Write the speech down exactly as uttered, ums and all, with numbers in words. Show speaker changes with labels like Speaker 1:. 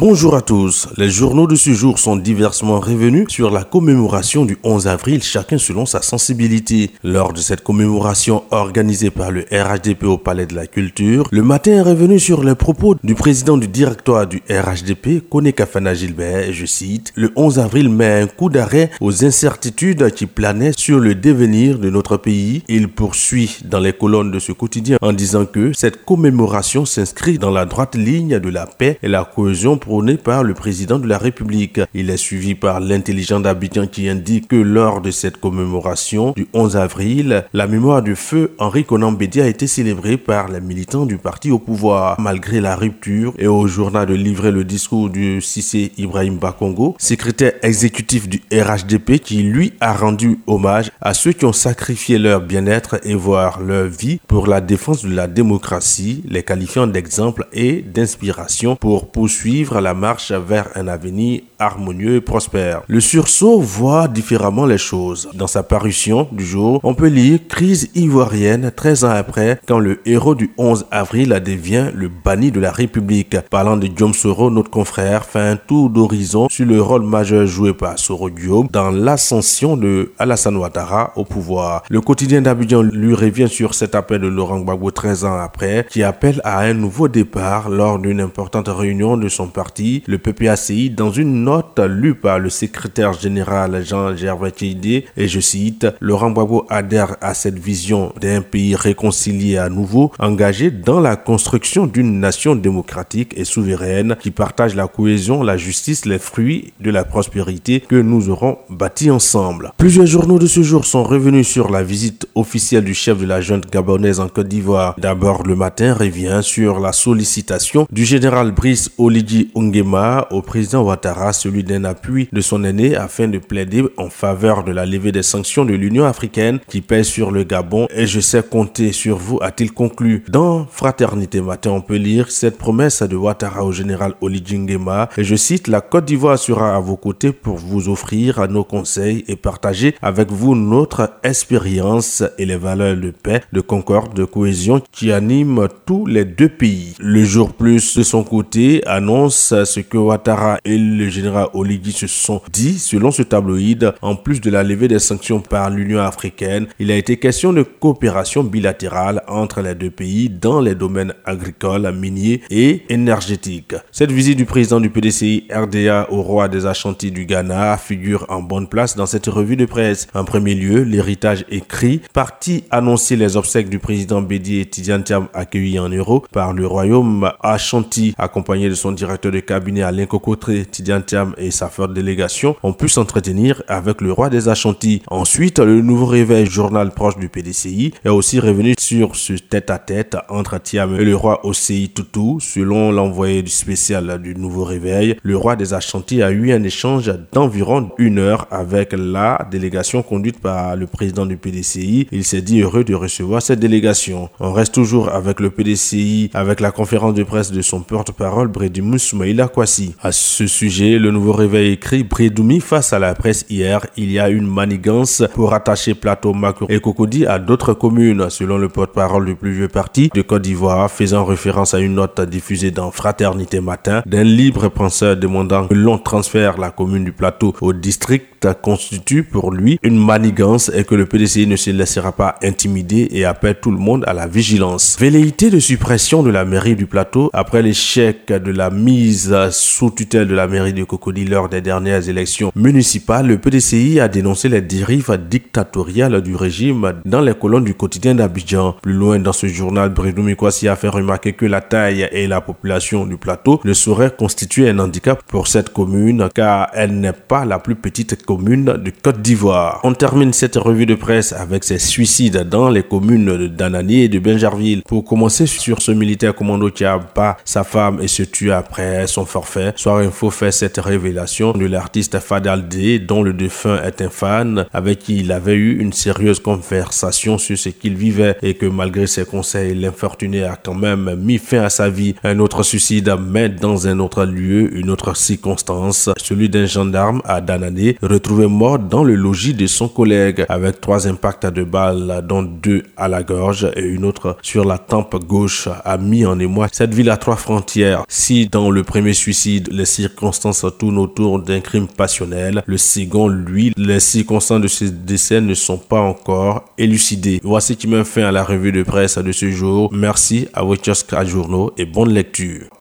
Speaker 1: Bonjour à tous. Les journaux de ce jour sont diversement revenus sur la commémoration du onze avril, chacun selon sa sensibilité. Lors de cette commémoration organisée par le R H D P au Palais de la Culture, le matin est revenu sur les propos du président du directoire du R H D P, Koné Kafana Gilbert, et je cite, « Le onze avril met un coup d'arrêt aux incertitudes qui planaient sur le devenir de notre pays. » Il poursuit dans les colonnes de ce quotidien en disant que cette commémoration s'inscrit dans la droite ligne de la paix et la cohésion prôné par le président de la République. Il est suivi par l'intelligent d'Abidjan qui indique que lors de cette commémoration du onze avril, la mémoire du feu Henri Konan Bédié a été célébrée par les militants du parti au pouvoir. Malgré la rupture et au journal de livrer le discours du Cissé Ibrahim Bakongo, secrétaire exécutif du R H D P, qui lui a rendu hommage à ceux qui ont sacrifié leur bien-être et voire leur vie pour la défense de la démocratie, les qualifiant d'exemple et d'inspiration pour poursuivre la marche vers un avenir harmonieux et prospère. Le sursaut voit différemment les choses. Dans sa parution du jour, on peut lire « Crise ivoirienne treize ans après, quand le héros du onze avril devient le banni de la République ». Parlant de Diom Soro, notre confrère fait un tour d'horizon sur le rôle majeur joué par Soro Diom dans l'ascension de Alassane Ouattara au pouvoir. Le quotidien d'Abidjan lui revient sur cet appel de Laurent Gbagbo treize ans après, qui appelle à un nouveau départ lors d'une importante réunion de son parti, le P P A C I, dans une note lue par le secrétaire général Jean-Gervais Tchédé, et je cite, « Laurent Gbagbo adhère à cette vision d'un pays réconcilié à nouveau, engagé dans la construction d'une nation démocratique et souveraine qui partage la cohésion, la justice, les fruits de la prospérité que nous aurons bâtis ensemble. » Plusieurs journaux de ce jour sont revenus sur la visite officielle du chef de la junte gabonaise en Côte d'Ivoire. D'abord, le matin revient sur la sollicitation du général Brice Oligui Nguema au président Ouattara, celui d'un appui de son aîné afin de plaider en faveur de la levée des sanctions de l'Union africaine qui pèsent sur le Gabon, et je sais compter sur vous, a-t-il conclu. Dans Fraternité Matin, on peut lire cette promesse de Ouattara au général Oligui Nguema, et je cite, « La Côte d'Ivoire sera à vos côtés pour vous offrir nos conseils et partager avec vous notre expérience et les valeurs de paix, de concorde, de cohésion qui animent tous les deux pays. » Le Jour Plus, de son côté, annonce ce que Ouattara et le général Oligui se sont dit selon ce tabloïd. En plus de la levée des sanctions par l'Union africaine, il a été question de coopération bilatérale entre les deux pays dans les domaines agricoles, miniers et énergétiques. Cette visite du président du P D C I R D A au roi des Ashanti du Ghana figure en bonne place dans cette revue de presse. En premier lieu, l'héritage écrit, parti annoncer les obsèques du président Bédié Tidiane Thiam accueilli en euros par le royaume Ashanti, accompagné de son directeur de cabinet Alain Kokotré. Tidiane Thiam et sa forte délégation ont pu s'entretenir avec le roi des Ashanti. Ensuite, le Nouveau Réveil, journal proche du P D C I, est aussi revenu sur ce tête-à-tête entre Thiam et le roi Osei Tutu. Selon l'envoyé du spécial du Nouveau Réveil, le roi des Ashanti a eu un échange d'environ une heure avec la délégation conduite par le président du P D C I. Il s'est dit heureux de recevoir cette délégation. On reste toujours avec le P D C I, avec la conférence de presse de son porte-parole Brédoumi Soumaïla Kwasi. À ce sujet, le Nouveau Réveil écrit, Brédoumi face à la presse hier, il y a une manigance pour attacher Plateau, Makour et Cocody à d'autres communes, selon le porte-parole du plus vieux parti de Côte d'Ivoire, faisant référence à une note diffusée dans Fraternité Matin d'un libre penseur demandant que l'on transfère la commune du Plateau au district constitue pour lui une manigance et que le P D C I ne se laissera pas intimider et appelle tout le monde à la vigilance. Velléité de suppression de la mairie du Plateau après l'échec de la mise sous tutelle de la mairie de Cocody lors des dernières élections municipales, le P D C I a dénoncé les dérives dictatoriales du régime dans les colonnes du quotidien d'Abidjan. Plus loin dans ce journal, Brédoumi Kwasi a fait remarquer que la taille et la population du Plateau ne sauraient constituer un handicap pour cette commune car elle n'est pas la plus petite commune commune de Côte d'Ivoire. On termine cette revue de presse avec ces suicides dans les communes de Danani et de Benjarville. Pour commencer sur ce militaire commando qui abat sa femme et se tue après son forfait, Soir Info fait cette révélation de l'artiste Fadal D, dont le défunt est un fan, avec qui il avait eu une sérieuse conversation sur ce qu'il vivait et que malgré ses conseils, l'infortuné a quand même mis fin à sa vie. Un autre suicide, mais dans un autre lieu, une autre circonstance, celui d'un gendarme à Danani, retrouvé mort dans le logis de son collègue avec trois impacts de balles, dont deux à la gorge et une autre sur la tempe gauche, a mis en émoi cette ville à trois frontières. Si dans le premier suicide, les circonstances tournent autour d'un crime passionnel, le second, lui, les circonstances de ce décès ne sont pas encore élucidées. Voici qui met fin à la revue de presse de ce jour. Merci à vos kiosques à journaux et bonne lecture.